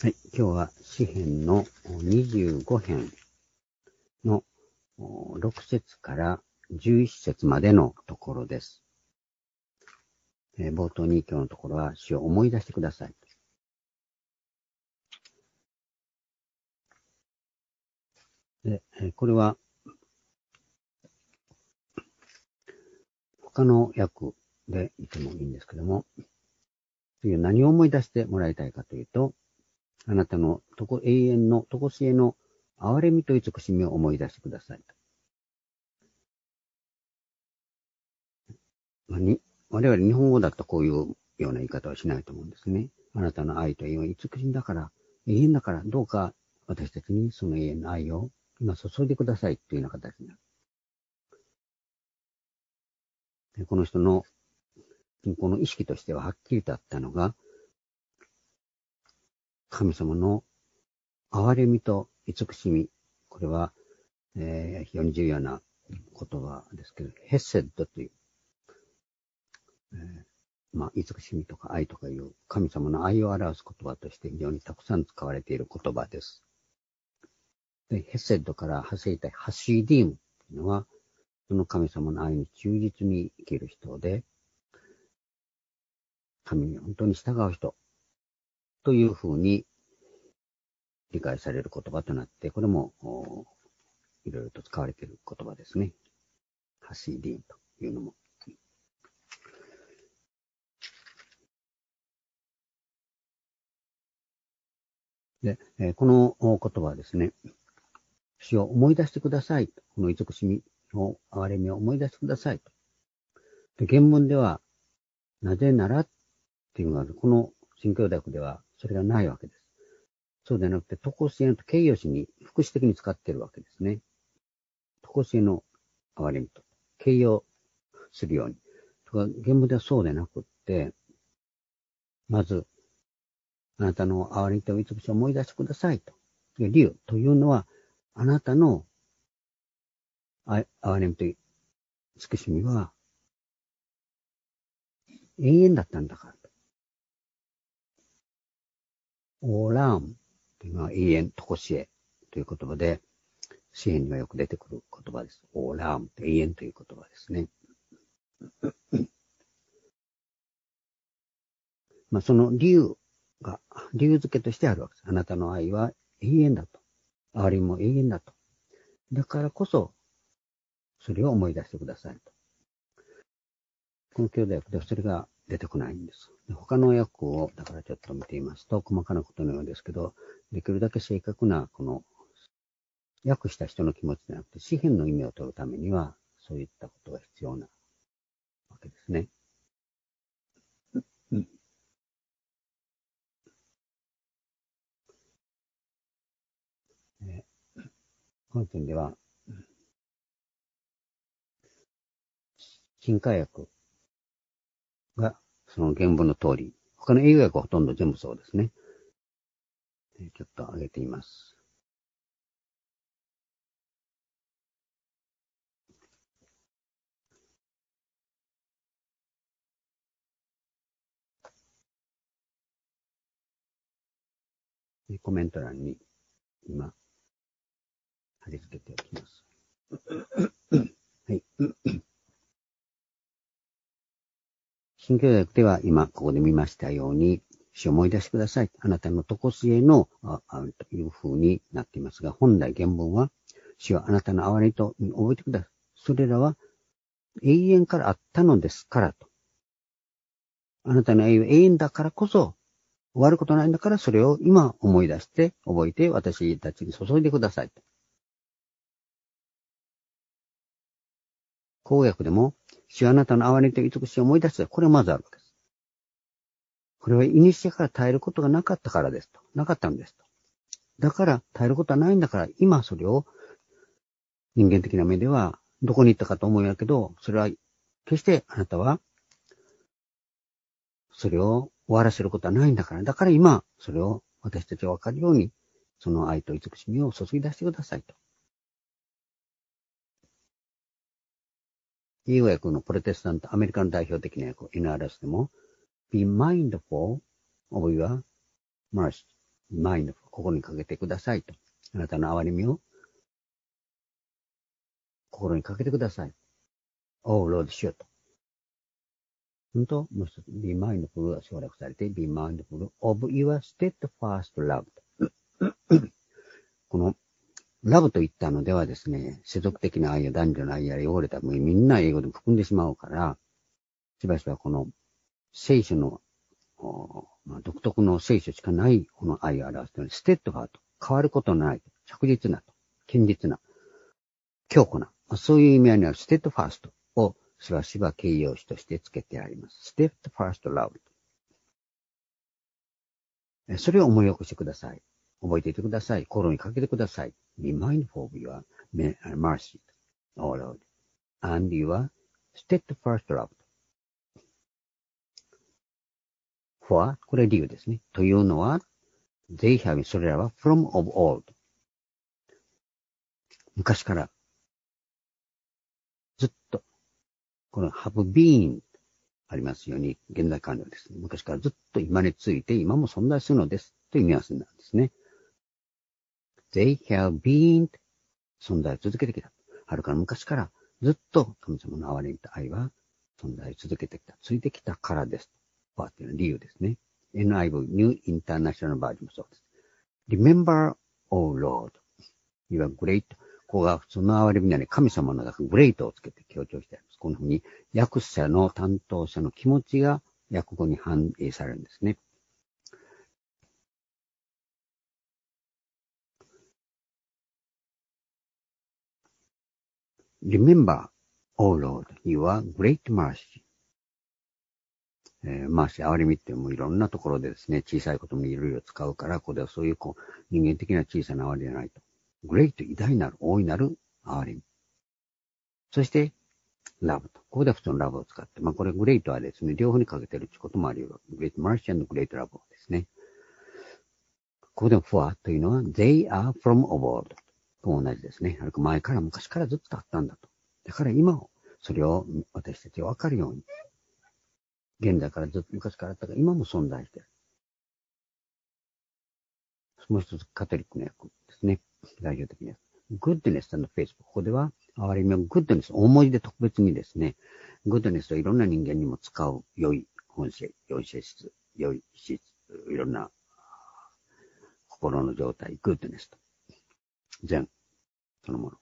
はい、今日は詩編の25編の6節から11節までのところです。冒頭に今日のところは詩を思い出してください。で、これは他の訳でいてもいいんですけども、何を思い出してもらいたいかというと、あなたの永遠の常しえの憐れみと慈しみを思い出してください。我々日本語だとこういうような言い方はしないと思うんですね。あなたの愛というのは慈しみだから、永遠だから、どうか私たちにその永遠の愛を今注いでくださいというような形になる。でこの人の信仰の意識としてははっきりとあったのが、神様の憐れみと慈しみ。これは、非常に重要な言葉ですけど、ヘッセッドという、慈しみとか愛とかいう神様の愛を表す言葉として非常にたくさん使われている言葉です。で、ヘッセッドから派生したハシーディームというのは、その神様の愛に忠実に生きる人で、神に本当に従う人というふうに理解される言葉となって、これもいろいろと使われている言葉ですね。ハシーディームというのも。で、この言葉はですね、主を思い出してください。この慈しみの憐れみを思い出してください。で、原文では、なぜならっていうのが、この新教訳ではそれがないわけです。そうではなくて、常しえの形容詞に副詞的に使っているわけですね。常しえの憐れみと形容するように。原文ではそうでなくって、まず、あなたの憐れみと慈しみを思い出してくださいと。理由というのは、あなたの憐れみと慈しみは永遠だったんだから。オーラームというのは永遠、常しえという言葉で、詩篇にはよく出てくる言葉です。オーラーム、永遠という言葉ですね。その理由付けとしてあるわけです。あなたの愛は永遠だと。憐れみも永遠だと。だからこそ、それを思い出してくださいと。この教題訳ではそれが出てこないんです。他の訳を、だからちょっと見てみますと、細かなことのようですけど、できるだけ正確な、この、訳した人の気持ちではなくて、詩篇の意味を取るためには、そういったことが必要なわけですね。この点では、新化訳がその原文の通り、他の英語訳はほとんど全部そうですね。ちょっと上げてみます。コメント欄に今、貼り付けておきます。はい。新教訳では今ここで見ましたように、主を思い出してください。あなたの常しえのという風になっていますが、本来原文は、主はあなたの憐れみと覚えてください。それらは永遠からあったのですからと。あなたの永遠は永遠だからこそ、終わることないんだから、それを今思い出して、覚えて私たちに注いでくださいと。公訳でも、主はあなたの憐れみと慈しみを思い出して、これはまずあるわけです。これは古から耐えることがなかったからですと。なかったんですと。だから耐えることはないんだから、今それを人間的な目ではどこに行ったかと思うんやけど、それは決してあなたはそれを終わらせることはないんだから、だから今それを私たちがわかるように、その愛と慈しみを注ぎ出してくださいと。英語訳のプロテスタント、アメリカの代表的な訳 NRS でも、be mindful of your mercy, mind、心にかけてくださいと。あなたの憐れみを心にかけてください。Oh Lord, 主よと。本当もう一つ、be mindful が省略されて、be mindful of your steadfast love。この、ラブと言ったのではですね、世俗的な愛や男女の愛や汚れたみんな英語でも含んでしまうから、しばしばこの聖書の、独特の聖書しかないこの愛を表すのに、ステッドファーと変わることのない、着実なと、堅実な、強固な、そういう意味合いにあるステッドファーストをしばしば形容詞として付けてあります。ステッドファーストラブ。それを思い起こしてください。覚えていてください。心にかけてください。Be mindful of your mercy, O Lord, and your steadfast love.For これ理由ですね。というのは、they have それらは from of old 昔からずっとこの have been ありますように現在完了ですね。昔からずっと今について今も存在するのですというニュアンスなんですね。they have been 存在を続けてきた。はるかの昔からずっと神様の憐れみと愛は存在を続けてきた。ついてきたからです。というのは理由ですね。NIV New International Version もそうです。Remember, O Lord, you are great. ここが普通の憐れみなのに神様の中に great をつけて強調してあります。このふうに訳者の担当者の気持ちが訳語に反映されるんですね。Remember, O Lord, your great mercy. 憐れみってもういろんなところでですね、小さいこともいろいろ使うから、ここではそういう人間的な小さな憐れみじゃないと。great、偉大なる、大いなる憐れみ。そして、love と。ここでは普通のラブを使って、これ great はですね、両方にかけてるってこともあり得る。great mercy and great love ですね。ここでも for というのは、they are from of old と同じですね。はるか前から昔からずっとあったんだと。だから今、それを私たちはわかるように、現在からずっと昔からあったが、今も存在している。もう一つ、カトリックの訳ですね。代表的な。goodness and faith。ここでは、憐れみを goodness、大文字で特別にですね、goodness といろんな人間にも使う良い本性、良い性質、良い質、いろんな心の状態、goodness と。善、そのもの。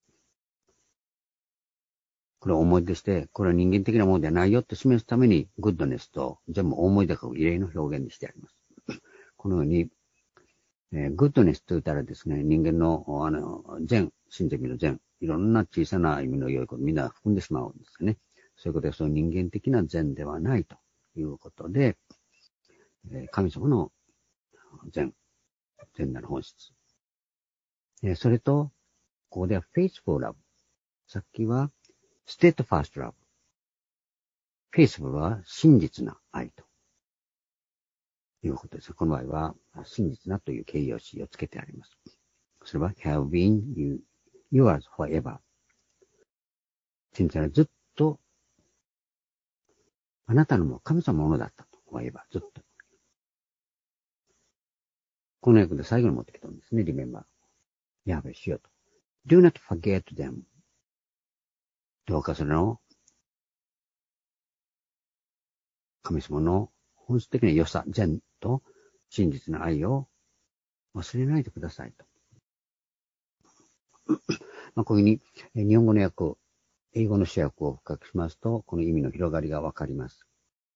これを思い出して、これは人間的なものではないよと示すために、goodness と全部大文字で書く異例の表現にしてあります。このように、グッドネスと言ったらですね、人間の、善、親戚の善、いろんな小さな意味の良いこと、みんな含んでしまうんですよね。そういうことで、その人間的な善ではないということで、神様の善なる本質。それと、ここでは faithful love。さっきは steadfast love。faithful は真実な愛と。いうことです。この場合は、真実なという形容詞をつけてあります。それは、have been yours forever。真実はずっと、あなたのも神様のものだったと。forever。ずっと。この訳で最後に持ってきたんですね。remember。やべしようと。do not forget them。どうかそれの、神様の本質的な良さ、善と真実な愛を忘れないでくださいと。こういうふうに、日本語の訳、英語の主訳を深くしますと、この意味の広がりがわかります。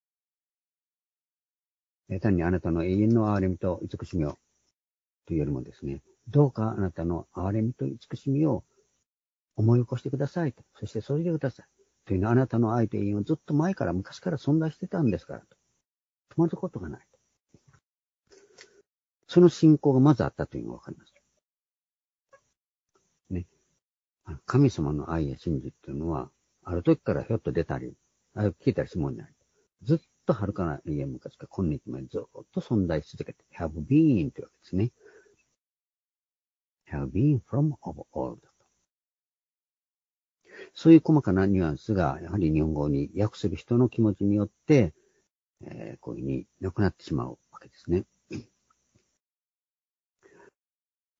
単にあなたの永遠の憐れみと慈しみをというよりもですね、どうかあなたの憐れみと慈しみを思い起こしてくださいと。そしてそれでください。というのはあなたの愛と永遠はずっと前から昔から存在してたんですからと。戸惑うことがないと。その信仰がまずあったというのがわかります。ね。神様の愛や真実というのは、ある時からひょっと出たり、聞いたりするもんじゃない。ずっとはるかな永遠昔から今日までずっと存在し続けて、have been というわけですね。have been from of old。そういう細かなニュアンスが、やはり日本語に訳する人の気持ちによって、こういうふうになくなってしまうわけですね。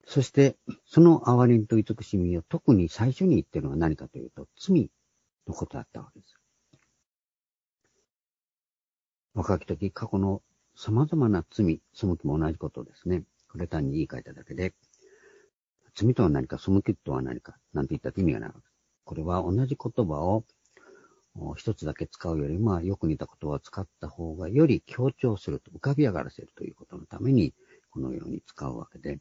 そして、その憐れみと慈しみを特に最初に言っているのは何かというと、罪のことだったわけです。若き時、過去の様々な罪、背きも同じことですね。これ単に言い換えただけで、罪とは何か、背きとは何か、なんて言ったって意味がないわけです。これは同じ言葉を一つだけ使うよりも、よく似た言葉を使った方がより強調すると、浮かび上がらせるということのために、このように使うわけで、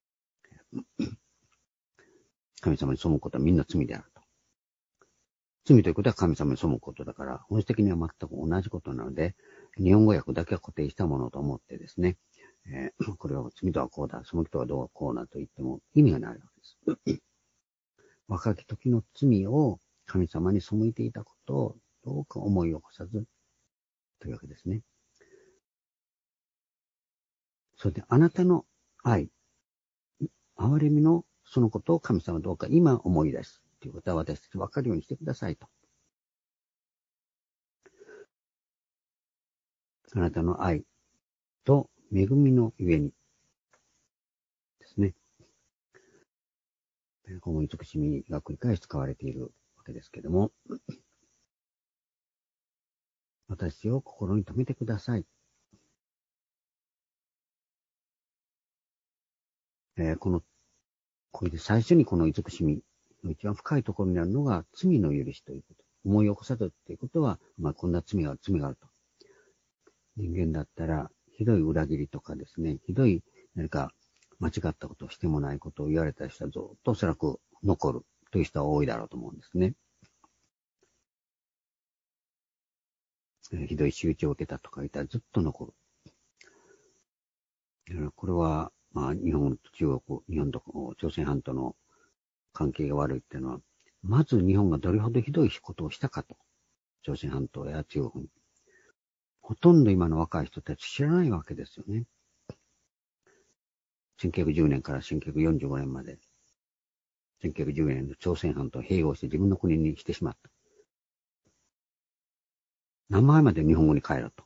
神様に背くことはみんな罪であると。罪ということは神様に背くことだから、本質的には全く同じことなので、日本語訳だけは固定したものと思ってですね、これは罪とはこうだ、背きとはどうこうだと言っても意味がないわけです。若き時の罪を神様に背いていたことをどうか思い起こさずというわけですね。それであなたの愛、憐れみのそのことを神様はどうか今思い出すということは私たち分かるようにしてくださいと。あなたの愛と恵みのゆえにですね。この慈しみが繰り返し使われているわけですけれども、私を心に留めてください。これで最初にこの慈しみの一番深いところにあるのが罪の許しということ。思い起こさずということは、こんな罪があると。人間だったら、ひどい裏切りとかですね、ひどい何か間違ったことをしてもないことを言われた人はずっとおそらく残るという人は多いだろうと思うんですね。ひどい仕打ちを受けたとか言ったらずっと残る。これは、日本と中国、日本と朝鮮半島の関係が悪いっていうのは、まず日本がどれほどひどいことをしたかと。朝鮮半島や中国に。ほとんど今の若い人たち知らないわけですよね。1910年から1945年まで。1910年の朝鮮半島を併合して自分の国にしてしまった。名前まで日本語に変えろと。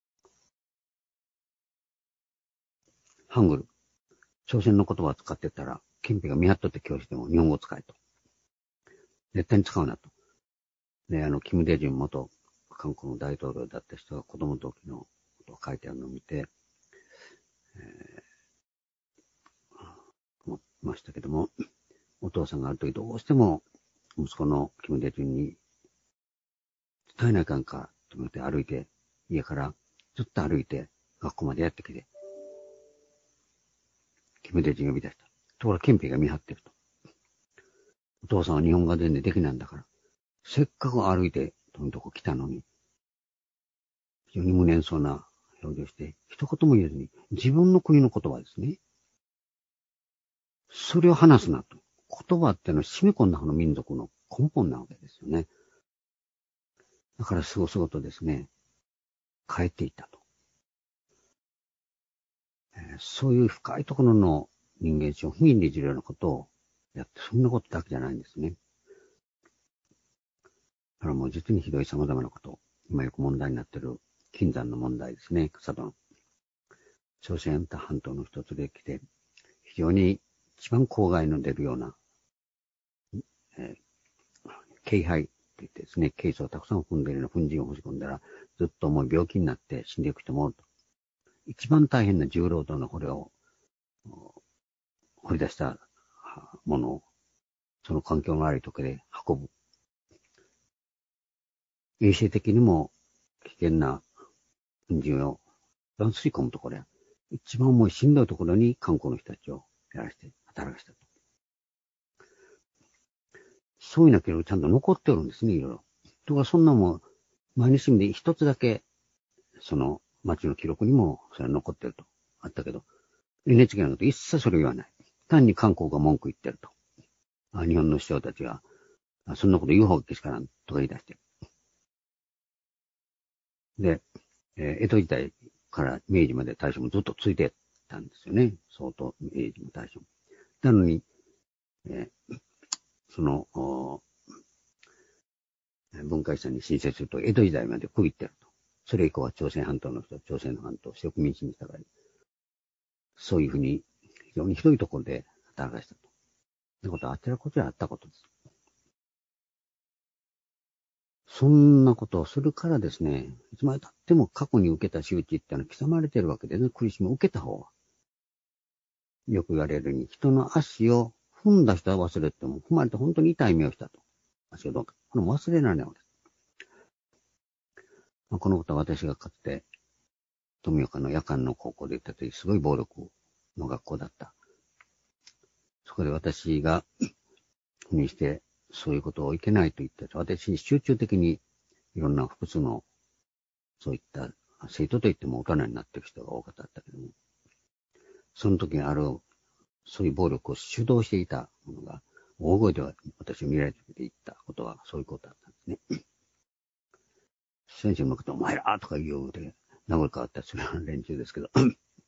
ハングル。朝鮮の言葉を使ってたら、憲兵が見張っとって教師でも日本語を使えと。絶対に使うなと。で、キム・デジュン元韓国の大統領だった人が子供の時のことを書いてあるのを見て、思いましたけども、お父さんがある時どうしても息子のキム・デジュンに伝えなあかんかと思って歩いて、家からずっと歩いて学校までやってきて、キム・デジュン呼び出した。ところが憲兵が見張ってると。お父さんは日本語が全然できないんだから、せっかく歩いてとのとこ来たのに、非常に無念そうな表情して、一言も言えずに、自分の国の言葉ですね。それを話すなと。言葉ってのは染み込んだこの民族の根本なわけですよね。だからすごとですね、帰っていったと。そういう深いところの人間性を不憫にじるようなことをやって、そんなことだけじゃないんですね。だからもう実にひどい様々なこと、今よく問題になっている金山の問題ですね、草戸の。朝鮮半島の一つで来て、非常に一番公害の出るような、軽肺って言ってですね、ケースをたくさん含んでいるような粉塵を干し込んだら、ずっと重い病気になって死んでいく人もおると。一番大変な重労働のこれを掘り出したものを、その環境の悪いところで運ぶ。衛生的にも危険な粉塵を吸い込むところや、一番重いしんどいところに観光の人たちをやらせて働かせたと。そういうなければちゃんと残っておるんですね、いろいろ。とかそんなもん、毎日で一つだけ、その町の記録にもそれは残ってると。あったけど、NHK のこと一切それを言わない。単に韓国が文句言ってると。日本の首相たちが、そんなこと言う方がけしからんとか言い出して。で、江戸時代から明治まで大正もずっとついてたんですよね。相当、明治も大正も。なのに、その、文化遺産に申請すると江戸時代まで区切ってると。それ以降は朝鮮半島の人、朝鮮の半島、植民地に従い、そういうふうに非常にひどいところでったらかしたと。ということはあちらこちらあったことです。そんなことをするからですね、いつまで経っても過去に受けた仕打ちってのは刻まれてるわけでね、苦しみを受けた方は。よく言われるように、人の足を踏んだ人は忘れても、踏まれて本当に痛い目をしたと。足をどうか。これも忘れられないわけです。このことは私がかつて、富岡の夜間の高校で行った時、すごい暴力の学校だった。そこで私が、にして、そういうことをいけないと言って、私に集中的にいろんな複数の、そういった生徒といっても大人になっている人が多かったけども、その時にそういう暴力を主導していたものが、大声では私を見られて言ったことはそういうことだったんですね。先生のことお前らとか言うようで、殴り変わったりする連中ですけど、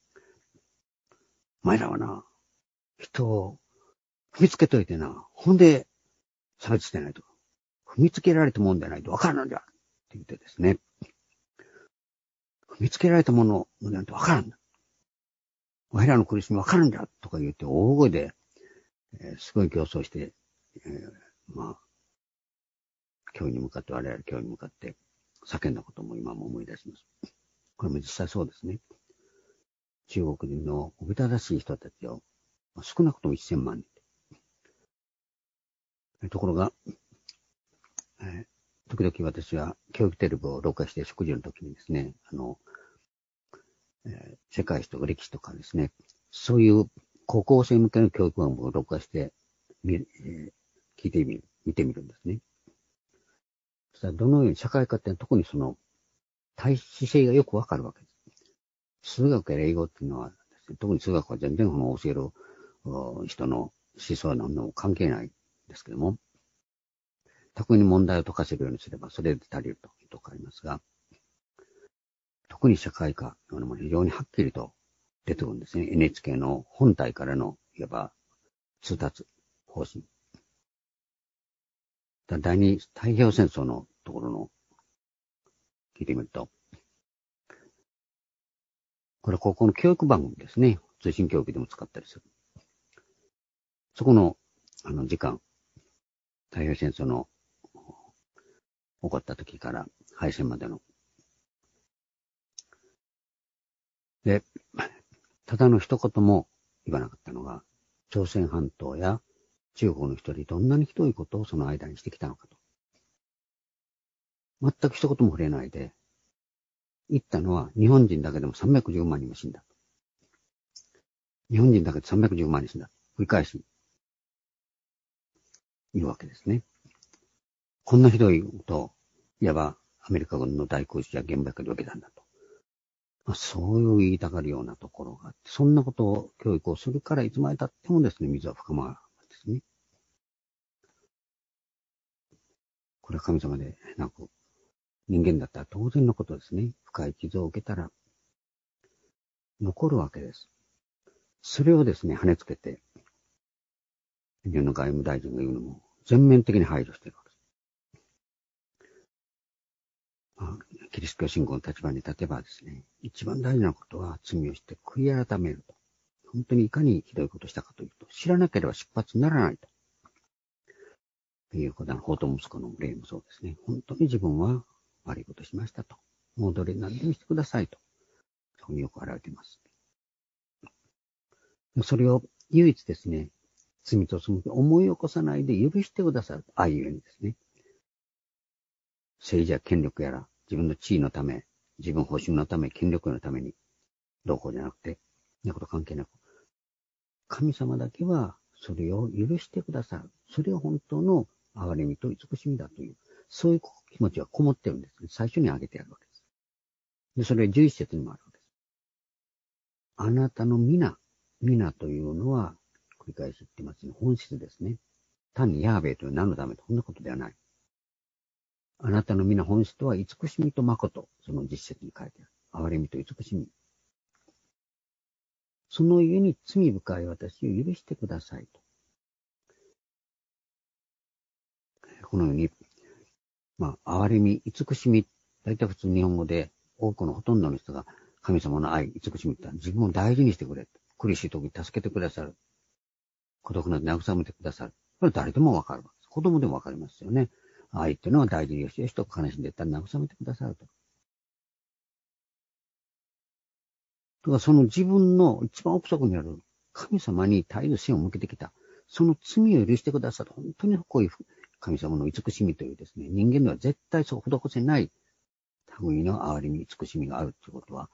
お前らはな、人を踏みつけといてな、ほんで差別してないと。踏みつけられたもんじゃないと分からんのじゃって言ってですね。踏みつけられたものなんて分からんだ。お前らの苦しみ分かるんだとか言って大声で、すごい競争して、教員に向かって、我々教員に向かって叫んだことも今も思い出します。これも実際そうですね。中国人のおびただしい人たちを、少なくとも1000万人。ところが、時々私は教育テレビを録画して食事の時にですね、世界史とか歴史とかですね、そういう高校生向けの教育番組を録画して聞いてみる、見てみるんですね。そしたらどのように社会科って特にその対比性がよくわかるわけです。数学や英語っていうのはですね、特に数学は全然教える人の思想なのも関係ないんですけども、巧みに問題を解かせるようにすればそれで足りるというところがありますが、特に社会科のものも非常にはっきりと出てくるんですね。NHK の本体からの、いわば、通達方針。第二太平洋戦争のところの、聞いてみると、これは高校の教育番組ですね。通信教育でも使ったりする。そこの、時間、太平洋戦争の起こった時から敗戦までの。で、ただの一言も言わなかったのが、朝鮮半島や中国の人にどんなにひどいことをその間にしてきたのかと。全く一言も触れないで、言ったのは日本人だけでも310万人も死んだ。日本人だけで310万人死んだ。繰り返し言うわけですね。こんなひどいことを、いわばアメリカ軍の大空襲や原爆で受けたんだと。そういう言いたがるようなところがあって、そんなことを教育をするからいつまで経ってもですね、水は深まるんですね。これは神様でなく、人間だったら当然のことですね。深い傷を受けたら、残るわけです。それをですね、跳ねつけて、日本の外務大臣が言うのも、全面的に排除しているわけです。キリスト教信仰の立場に立てばですね、一番大事なことは罪をして悔い改めると。本当にいかにひどいことをしたかというと、知らなければ出発にならないと。いうことは、法と息子の例もそうですね。本当に自分は悪いことしましたと。戻り何でもしてくださいと。そこによく現れています。それを唯一ですね、罪と罪を思い起こさないで許してくださる。ああいうようにですね。政治や権力やら、自分の地位のため、自分保身のため、権力のために、どうこうじゃなくて、そんなこと関係なく、神様だけはそれを許してくださる。それが本当の憐れみと慈しみだという、そういう気持ちがこもってるんですね。最初に挙げてやるわけです。で、それ11節にもあるわけです。あなたの皆というのは、繰り返し言ってますね。本質ですね。単にヤーベイという名のためと、そんなことではない。あなたの皆本質とは慈しみと誠。その実節に書いてある。憐れみと慈しみ。そのゆえに罪深い私を許してくださいと。このように、憐れみ、慈しみ、大体普通日本語で多くのほとんどの人が神様の愛、慈しみって自分を大事にしてくれ。苦しい時に助けてくださる。 孤独など慰めてくださる。これ誰でもわかるわけです。子供でもわかりますよね。愛っていうのは大事によしよしと悲しんでいったら慰めてくださると。だからその自分の一番奥底にある神様に絶えず背を向けてきた。その罪を許してくださる。本当にこういう神様の慈しみというですね、人間では絶対そう施せない類の憐れみ、慈しみがあるということは、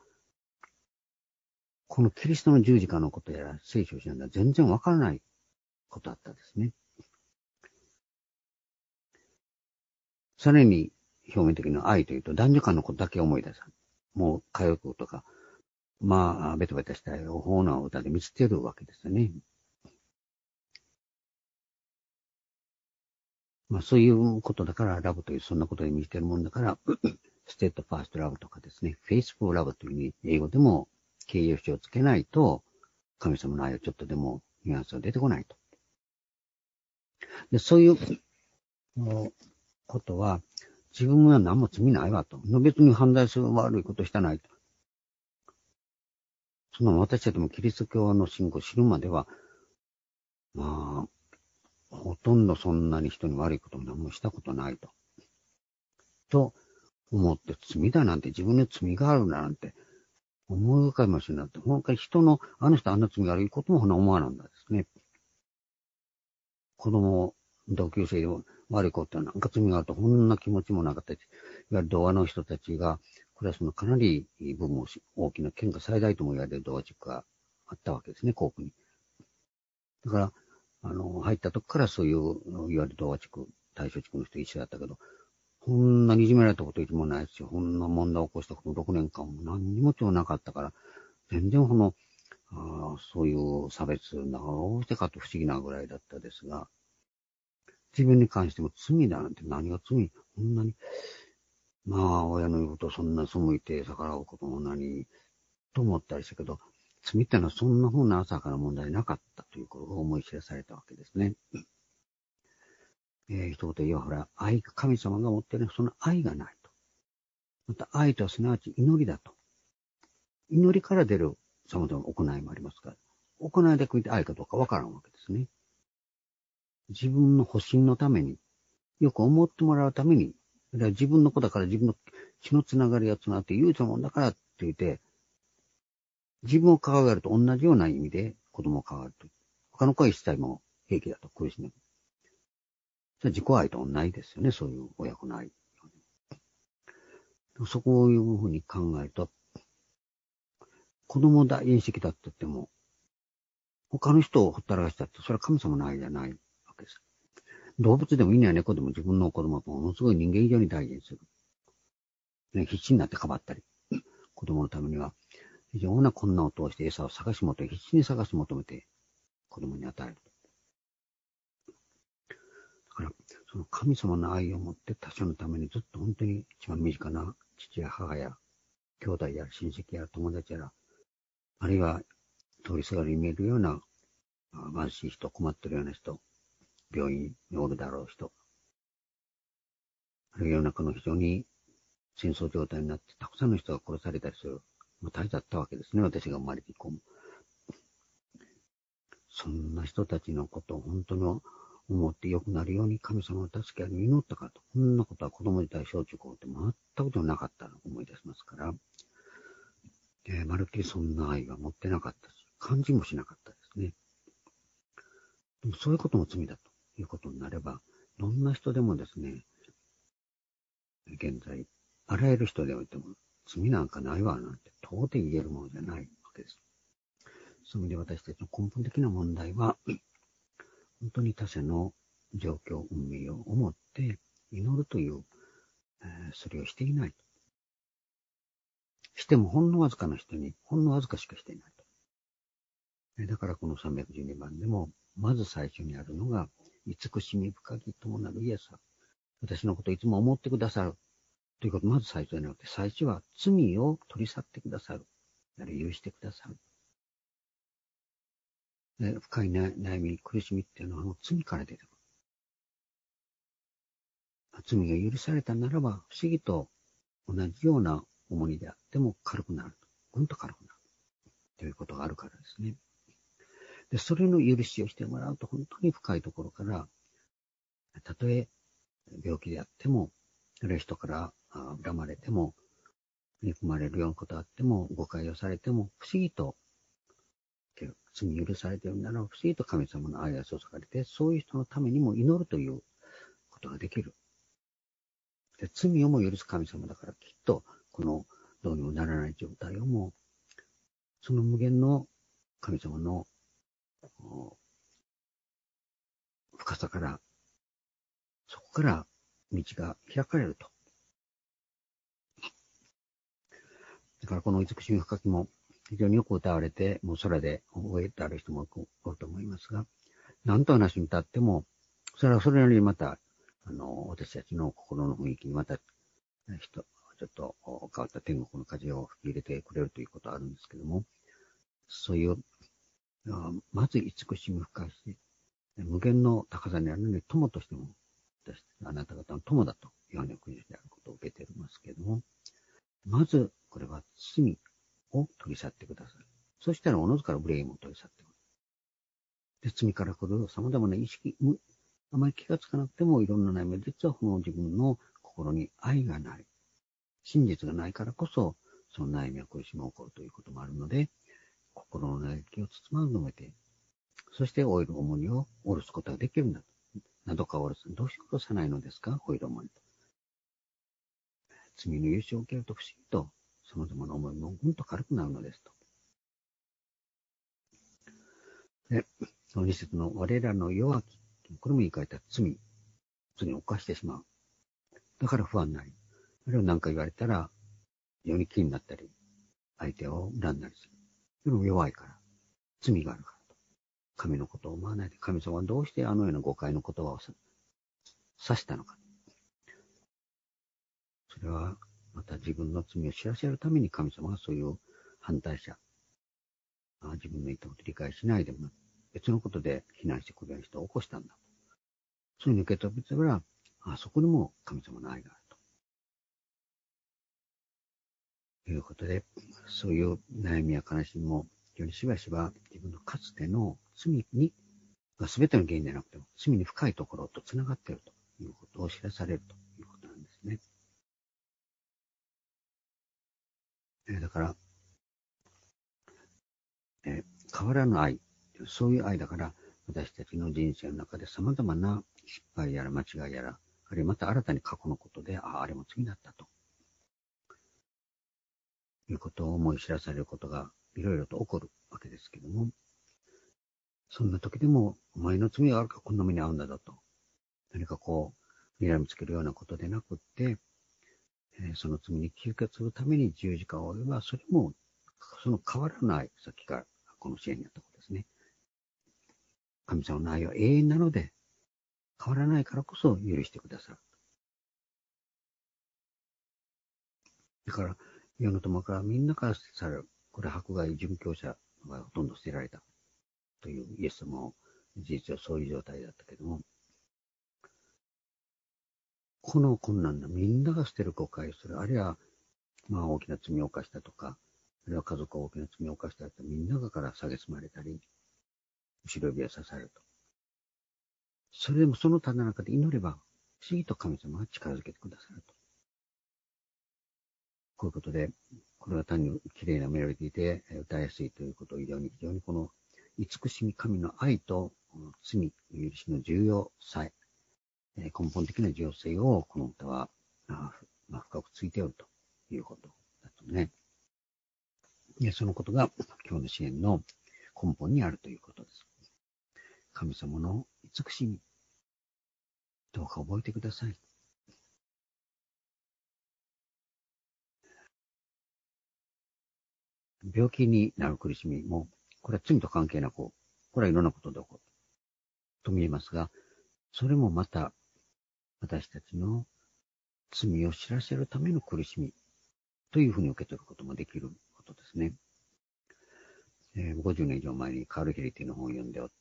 このキリストの十字架のことやら聖書を知らない全然わからないことだったですね。さらに表面的な愛というと男女間のことだけ思い出す。もう歌謡曲とか、ベタベタしたお法な歌で満ちているわけですよね。そういうことだから、ラブというそんなことで満ちているもんだから、ステートファーストラブとかですね、フェイスフォーラブというふうに英語でも形容詞をつけないと、神様の愛はちょっとでもニュアンスが出てこないと。で、そういうことは、自分は何も罪ないわと。別に犯罪する悪いことしたないと。その私たちもキリスト教の信仰を知るまでは、ほとんどそんなに人に悪いことも何もしたことないと。と思って罪だなんて自分に罪があるなんて思い浮かびましょうなって。本当に人の、あの人あんな罪があることも思わなんだですね。子供、同級生で悪いことはなんか罪があると、こんな気持ちもなかったし、いわゆる童話の人たちが、クラスのかなり部分を大きな県下最大とも言われる童話地区があったわけですね、校区に。だから、入った時からそういう、いわゆる童話地区、大正地区の人一緒だったけど、こんなにいじめられたこと一もないし、こんな問題を起こしたこと6年間も何にもちもなかったから、全然そういう差別がどうしてかと不思議なぐらいだったですが、自分に関しても罪だなんて何が罪、こんなに、親の言うことをそんな背いて逆らうことも何、と思ったりしたけど、罪ってのはそんな風な浅はかな問題なかったということを思い知らされたわけですね。一言言えばほら、神様が持っているその愛がないと。また愛とはすなわち祈りだと。祈りから出る様々な行いもありますから、行いでくいて愛かどうかわからんわけですね。自分の保身のために、よく思ってもらうために、自分の子だから自分の血のつながりがつながって唯一のもんだからって言って、自分を可愛がると同じような意味で子供を可愛がると。他の子は一切も平気だと苦しむ。それは自己愛と同じですよね、そういう親子の愛。そこをいうふうに考えると、子供を大事にしてきたって言っても、他の人をほったらかしたって、それは神様の愛じゃないわけです。動物でも犬や猫でも自分の子供とものすごい人間以上に大事にする。必死になってかばったり、子供のためには、非常な困難を通して餌を探し求め、必死に探し求めて子供に与える。だから、その神様の愛を持って他者のためにずっと本当に一番身近な父や母や兄弟や親戚や友達やら、あるいは通りすがりに見えるような貧しい人、困ってるような人、病院におるだろう人、あるいは世の中の非常に戦争状態になってたくさんの人が殺されたりする、大事だったわけですね、私が生まれて以降も。そんな人たちのことを本当に思って良くなるように神様の助けに祈ったかと。こんなことは子供時代小中高って全くことなかったのを思い出しますから、まるっきりそんな愛は持ってなかったし、感じもしなかったですね。でもそういうことも罪だということになれば、どんな人でもですね、現在、あらゆる人でおいても罪なんかないわなんて到底言えるものじゃないわけです。そういう意味で私たちの根本的な問題は、本当に他者の状況、運命を思って祈るという、それをしていないと。してもほんのわずかな人に、ほんのわずかしかしていないと。だからこの312番でも、まず最初にあるのが、慈しみ深きともなるイエスは、私のことをいつも思ってくださる。ということ、まず最初になって、最初は罪を取り去ってくださる。許してくださる。深い悩み、苦しみっていうのはもう罪から出てくる。罪が許されたならば、不思議と同じような重荷であっても軽くなる。ぐんと軽くなる。ということがあるからですね。 で、それの許しをしてもらうと、本当に深いところから、たとえ病気であっても、あるいは人から恨まれても、憎まれるようなことがあっても、誤解をされても、不思議と、罪許されているなら、不思議と神様の愛が注がれて、そういう人のためにも祈るということができる。で、罪をも許す神様だから、きっと、このどうにもならない状態をも、その無限の神様の深さから、そこから道が開かれると。だからこの慈しみ深きも非常によく歌われて、もう空で覚えてある人も多いと思いますが、何と話に立っても、それはそれなりにまた、私たちの心の雰囲気にまた、ちょっと変わった天国の風を吹き入れてくれるということはあるんですけども、そういう、まず慈しみ深いし、無限の高さにあるのに友としても、あなた方の友だと、ヨハネの国であることを受けていますけれども、まず、これは罪を取り去ってください。そしたら、おのずから憂いも取り去ってください。で、罪から来る様々な意識、あまり気がつかなくても、いろんな悩み、実はこの自分の心に愛がない。真実がないからこそ、その悩みや苦しみが起こるということもあるので、心の嘆きを包まめて、そして老いる重荷を下ろすことができるんだと。などか下ろす。どうして下ろさないのですか、老いる重荷と。罪の許しを受けると不思議と、その様の思いもぐんと軽くなるのですと。で、その二節の我らの弱き、これも言い換えた罪を犯してしまう。だから不安になり、あるいは何か言われたら、非常に気になったり、相手を恨んだりする。でも弱いから、罪があるからと。神のことを思わないで、神様はどうしてあのような誤解の言葉を指したのか。それは、また自分の罪を知らせるために神様がそういう反対者、自分の言ったことを理解しないでも別のことで非難してくれる人を起こしたんだ。そういうのを受け止めたら、そこにも神様の愛があるということで、そういう悩みや悲しみも非常にしばしば自分のかつての罪にが全ての原因でなくても罪に深いところとつながっているということを知らされるということなんですね。だから、変わらぬ愛、そういう愛だから私たちの人生の中で様々な失敗やら間違いやら、あるいはまた新たに過去のことで、あれも罪だったということを思い知らされることがいろいろと起こるわけですけども、そんな時でもお前の罪があるからこんな目に遭うんだぞと、何かこう睨みつけるようなことでなくって、その罪に帰結するために十字架を負えば、それもその変わらない、さっきからこの支援にあったことですね。神様の愛は永遠なので、変わらないからこそ許してくださる。だから、世の友からみんなから捨て去られる。これは迫害殉教者がほとんど捨てられたというイエスも事実はそういう状態だったけども、この困難なみんなが捨てる誤解をする、あるいは大きな罪を犯したとか、あるいは家族が大きな罪を犯したとみんながから蔑まれたり、後ろ指を刺されると。それでもそのただ中で祈れば、不思議と神様が力づけてくださると。こういうことで、これは単に綺麗なメロディーで歌いやすいということを非常にこの慈しみ神の愛と罪の許しの重要さ、根本的な重要性をこの歌は深くついておるということだとね。で、そのことが今日の支援の根本にあるということです。神様の慈しみ、どうか覚えてください。病気になる苦しみも、これは罪と関係なく、これはいろんなことで起こると見えますが、それもまた私たちの罪を知らせるための苦しみというふうに受け取ることもできることですね。50年以上前にカール・ヘリティの本を読んでおった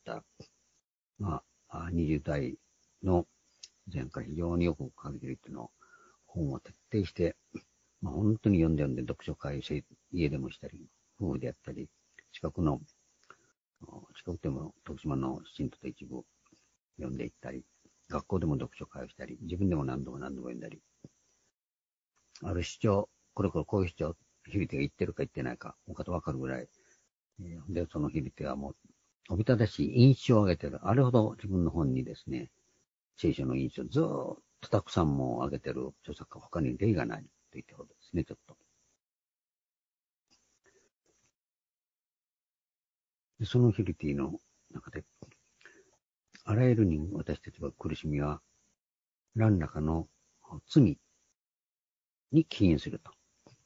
、20代の前回非常によくカール・ヘリティの本を徹底して、本当に読んで読書会を家でもしたり、夫婦でやったり、近く近くでも徳島の新都と一部読んでいったり、学校でも読書会をしたり、自分でも何度も読んだり、ある主張、こいう主張、響きが言ってるか言ってないか、お方わかるぐらい、で、その響きはもう、おびただしい印象を上げてる。あれほど自分の本にですね、聖書の印象をずーっとたくさんも上げてる著作家他に例がないと言ったことですね、ちょっと。でそのヒリティの中で、あらゆる私たちは苦しみは、何らかの罪に起因すると。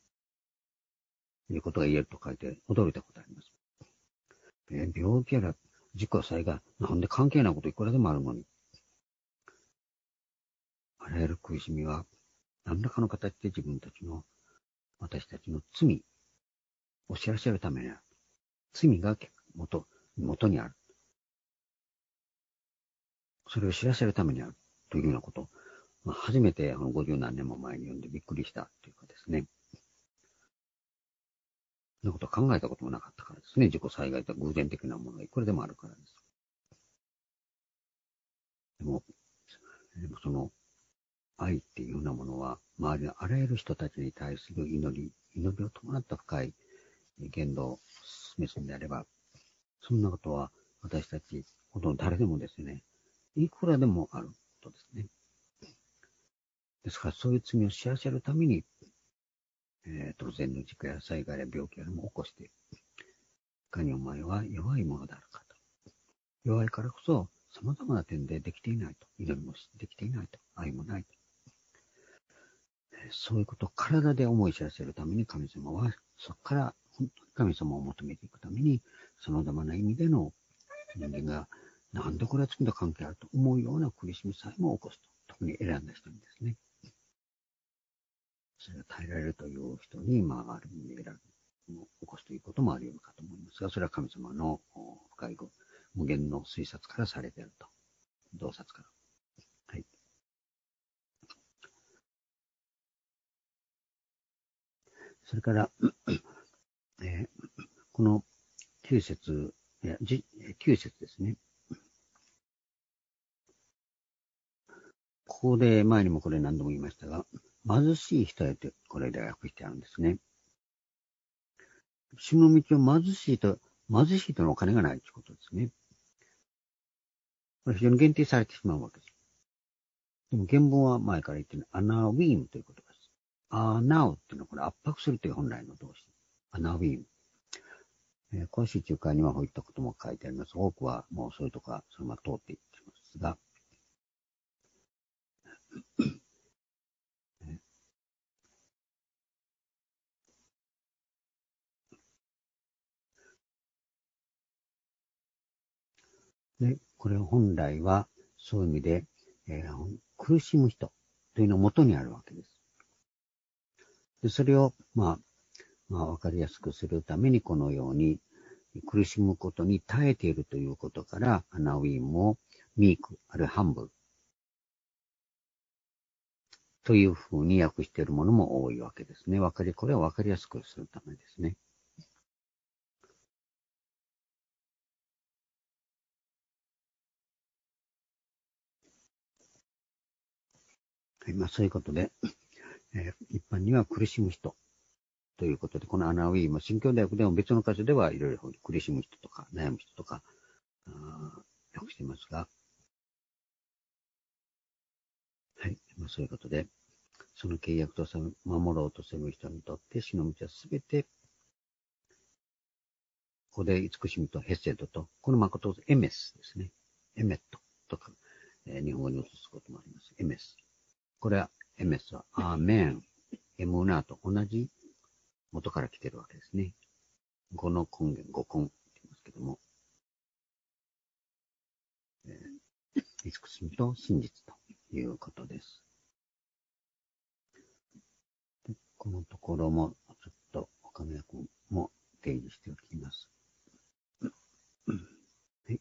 いうことが言えると書いて驚いたことがあります。病気やら事故災害、なんで関係ないこといくらでもあるのに。あらゆる苦しみは、何らかの形で私たちの罪を知らせるためにある。罪が元にある。それを知らせるためにある。というようなこと。初めて50何年も前に読んでびっくりしたというかですね。そんなことは考えたこともなかったからですね。自己災害と偶然的なものがいくらでもあるからです。でもその愛っていうようなものは、周りのあらゆる人たちに対する祈りを伴った深い言動を示すんであれば、そんなことは私たち、ほとんど誰でもですね、いくらでもあることですね。ですから、そういう罪を知らせるために、突然の事故や災害や病気やも起こして、いかにお前は弱いものであるかと。弱いからこそ、様々な点でできていないと。祈りもできていないと。愛もないと。そういうことを体で思い知らせるために神様は、そこから本当に神様を求めていくために、様々な意味での人間が、なんでこれは罪と関係あると思うような苦しみさえも起こすと。特に選んだ人にですね。それが耐えられるという人に、ある意味起こすということもあるようかと思いますが、それは神様の深い無限の推察からされていると。洞察から。はい。それから、この9節ですね。ここで前にもこれ何度も言いましたが、貧しい人へとこれで訳してあるんですね。主の道を貧しい人のお金がないということですね。これ非常に限定されてしまうわけです。でも原文は前から言ってるアナウィームという言葉です。アナウっていうのはこれ圧迫するという本来の動詞。アナウィーム。詳しい中間にはこういったことも書いてあります。多くはもうそういうとこはそのまま通っていってますが、で、これ本来はそういう意味で、苦しむ人というのが元にあるわけです。で、それを、わかりやすくするためにこのように苦しむことに耐えているということから、アナウィームをミーク、あるいはハンブルというふうに訳しているものも多いわけですね。これをわかりやすくするためですね。はい、そういうことで、一般には苦しむ人ということで、このアナウィーム、新教大学でも別の箇所ではいろいろ苦しむ人とか悩む人とか、訳していますが、はい、そういうことで、その契約と守ろうとする人にとって死の道はすべて、ここで慈しみとヘッセッドと、この誠をエメスですね。エメットとか、日本語に移すこともあります。エメス。これは、エメスはアーメン、エムナーと同じ元から来てるわけですね。語の根源、語根って言いますけども、慈しみと真実ということです。でこのところも、ちょっと岡村君も提示しておきます。はい、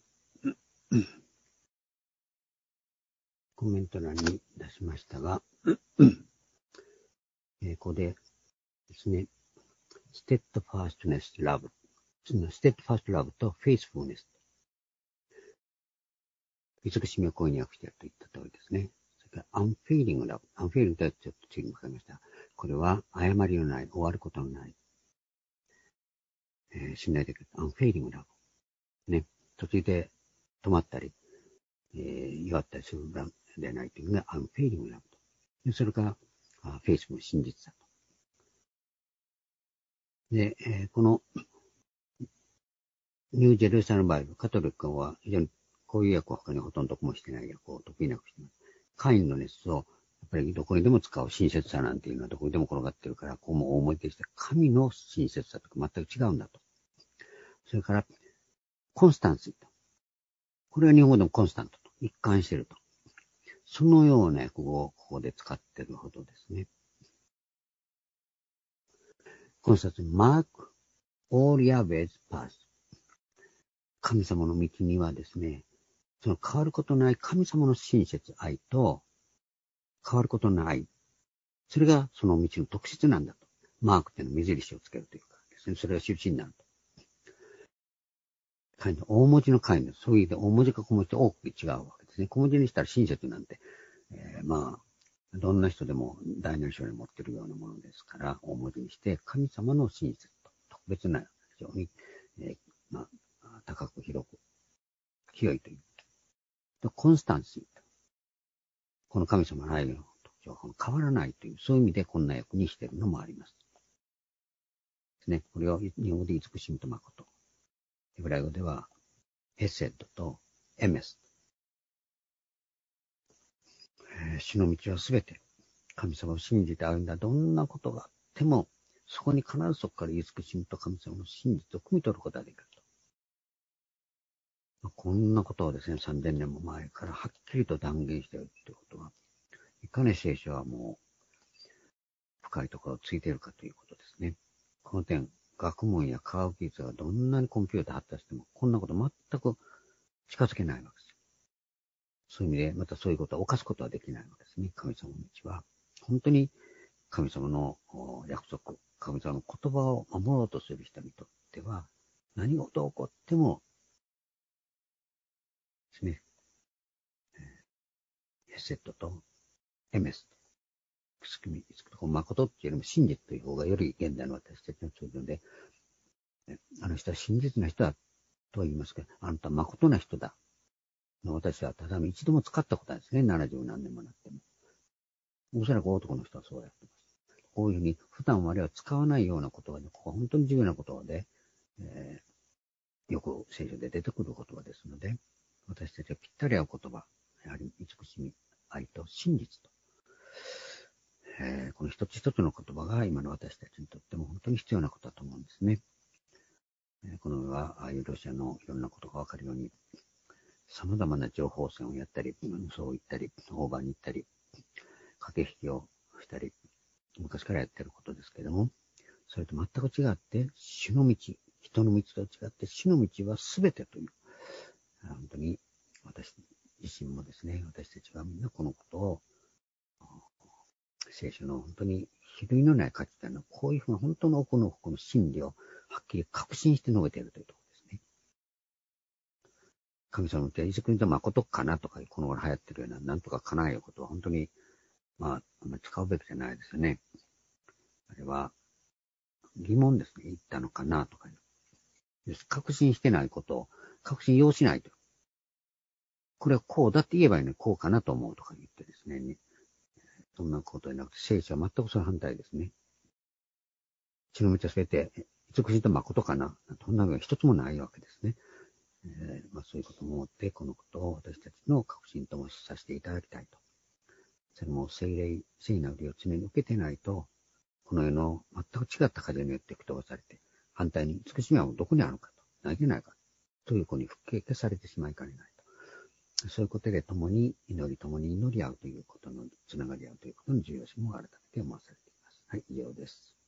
コメント欄に出しましたが、ここでですね、steadfastness love。steadfast love と faithfulness 慈しみを声に訳してやると言った通りですね。それから、unfailing love。unfailing とはちょっと次に書きました。これは、誤りのない、終わることのない、信頼できる。unfailing love。ね。途中で止まったり、弱ったりするラブではないというのが unfailing love と。でそれから、フェイスも真実だと。で、この、ニュージェルサレムバイブ、カトリックは非常にこういう訳を他にほとんどもしてない訳を得意なくしています。カインドネスを、やっぱりどこにでも使う親切さなんていうのはどこにでも転がってるから、こうも思い出して、神の親切さとか全く違うんだと。それから、コンスタンスと。これは日本語でもコンスタントと。一貫していると。そのような訳語をここで使っているほどですね。コンスタンス、マーク、オーリアベーズパス。神様の道にはですね、その変わることのない神様の親切愛と、変わることのない、それがその道の特質なんだと。マークっていうのは目印をつけるというかですね、それが印になると。大文字の会の、そういう大文字か小文字と大きく違うわけですね。小文字にしたら親切なんて、どんな人でも大なり小に持っているようなものですから、大文字にして、神様の親切と、特別な、非常に、高く広く、清いという。コンスタンシー。この神様の愛の特徴は変わらないという、そういう意味でこんな訳にしているのもあります。ですね。これを日本語で慈しみと誠。ヘブライ語では、ヘセッドとエメス。主の道はすべて、神様を信じて歩んだどんなことがあっても、そこに必ずそこから慈しみと神様の真実を汲み取ることができると。こんなことをですね、3000年も前からはっきりと断言しているということは、いかに聖書はもう深いところをついているかということですね。この点、学問や科学技術がどんなにコンピューター発達しても、こんなこと全く近づけないわけです。そういう意味で、またそういうことを犯すことはできないわけですね。神様の道は。本当に神様の約束、神様の言葉を守ろうとする人にとっては、何事起こってもですね、ヘセットとエメスと、誠っていうよりも真実という方がより現代の私たちの通常で、あの人は真実な人だとは言いますけど、あんたは誠な人だ。私はただ一度も使ったことないですね。70何年もなっても。おそらく男の人はそうやってます。こういうふうに普段我々は使わないような言葉で、ここは本当に重要な言葉で、よく聖書で出てくる言葉ですので、私たちはぴったり合う言葉、やはり慈しみ、愛と真実と、この一つ一つの言葉が今の私たちにとっても本当に必要なことだと思うんですね。この世は、ああいうロシアのいろんなことがわかるように、様々な情報戦をやったり、そう言ったり、オーバーに行ったり、駆け引きをしたり、昔からやってることですけども、それと全く違って、主の道、人の道と違って、主の道は全てという、本当に私自身もですね、私たちはみんなこのことを、聖書の本当に比類のない価値というのは、こういうふうな本当の奥の奥の真理をはっきり確信して述べているというところですね。神様の手は、いつくにと誠かなとか、この頃流行ってるような、なんとかかないうことは本当に、あんまり使うべきじゃないですよね。あれは、疑問ですね。言ったのかなとか。確信してないことを、確信要しないと。これはこうだって言えばいいのに、こうかなと思うとか言ってですね。そんなことじゃなくて、聖書は全くその反対ですね。血の道はすべて、慈しみと誠かな。そんなのが一つもないわけですね。そういうことも思って、このことを私たちの確信ともさせていただきたいと。それも聖なる利を常に受けてないと、この世の全く違った風によって吹き飛ばされて、反対に慈しみはどこにあるのかと、ないでないかという子に消されてしまいかねないと。そういうことで共に祈り合うということの、つながり合うということの重要性も改めて思わされています。はい、以上です。